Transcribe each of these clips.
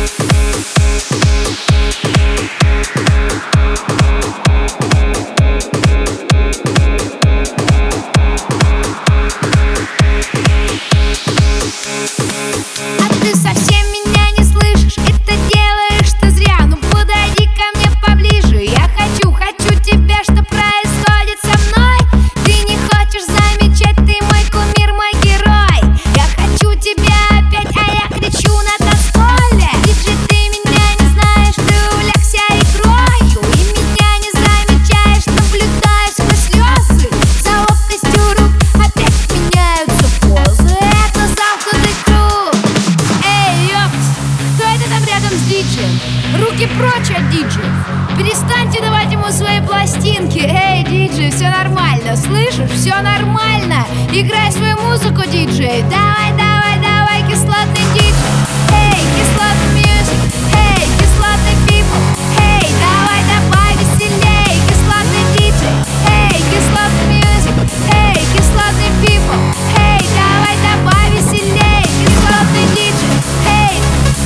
Руки прочь от диджеев. Перестаньте давать ему свои пластинки. Эй, диджей, все нормально, слышишь? Все нормально. Играй свою музыку, диджей. Давай, давай, давай, кислотный диджей. Эй, кислотный мьюзик. Эй, кислотный people. Эй, давай, давай, веселей, кислотный диджей. Эй, кислотный мьюзик. Эй, кислотный people. Эй, давай, давай, веселей, кислотный диджей. Эй,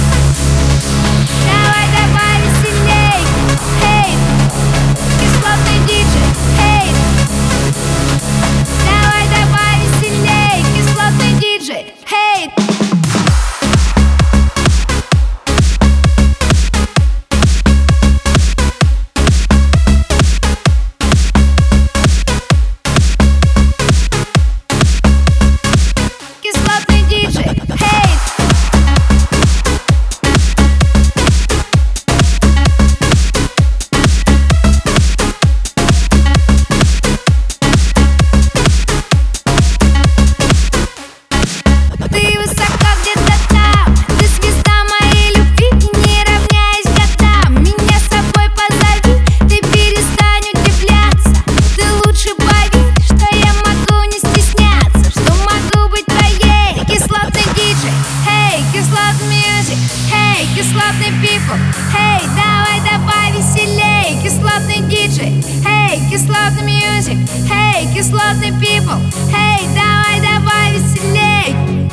давай, давай, веселей. Эй, кислотный диджей. Эй, давай, давай, веселей, кислотный диджей. Эй. Кислотный диджей. Эй. Ты высоко где-то там, ты звезда моей любви, и не равняясь годам. Меня с собой позови, ты перестань удивляться. Ты лучше поверь, что я могу не стесняться, что могу быть твоей. Кислотный диджей, эй, кислотный мьюзик, эй, кислотный people. Эй, давай, давай, веселей, кислотный диджей. Эй, кислотный мьюзик, эй, кислотный people. Эй, давай, давай, веселей.